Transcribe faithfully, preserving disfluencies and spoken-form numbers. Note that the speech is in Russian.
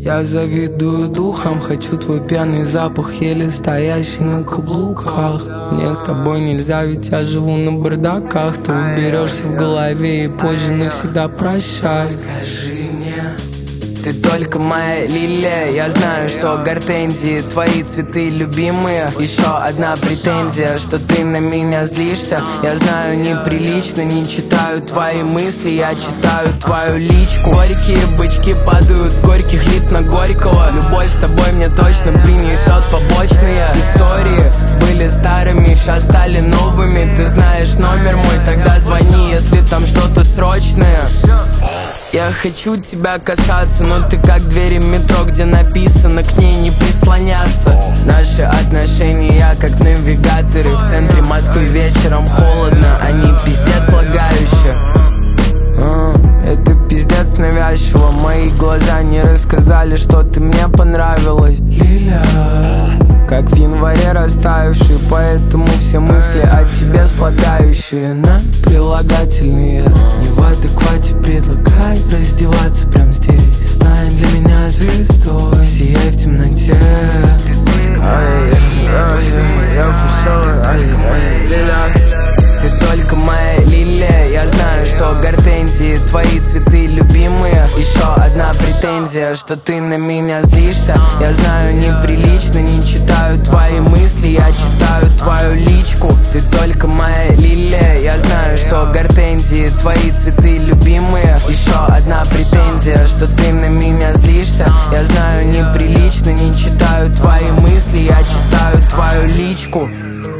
Я завидую духом, хочу твой пьяный запах, еле стоящий на каблуках. Мне с тобой нельзя, ведь я живу на бардаках. Ты уберешься в голове и позже навсегда прощай. Скажи мне, ты только моя лилия. Я знаю, что гортензии твои цветы любимые. Еще одна претензия, что ты на меня злишься. Я знаю, неприлично, не читаю твои мысли, я читаю твою личку. Горькие бычки падают с горьких лиц на горького. Любовь с тобой мне точно принесет побочные истории. Были старыми, сейчас стали новыми. Ты знаешь номер мой, тогда звони, если там что-то срочное. Я хочу тебя касаться, но ты как двери метро, где написано к ней не прислоняться. Наши отношения как навигаторы. В центре Москвы вечером холодно, они пиздец лагающие. а, Это пиздец навязчиво. Мои глаза не рассказали, что ты мне понравилась, Лиля. Как в январе растаявший, поэтому все мысли о тебе слагающие на прилагательные. Не в адеквате, предлагай раздеваться прямо здесь. Стань для меня звездой, сияй в темноте. Ай, ай, я фушой, ай, ай, лиля. Ты только моя лилия. Я знаю, что гортензии твои цветы любимые. Еще одна претензия, что ты на меня злишься. Я знаю, неприлично, не читаю твои мысли, я читаю твою личку. Ты только моя лилия. Я знаю, что гортензии твои цветы любимые. Еще одна претензия, что ты на меня злишься. Я знаю, неприлично, не читаю твои мысли, я читаю твою личку.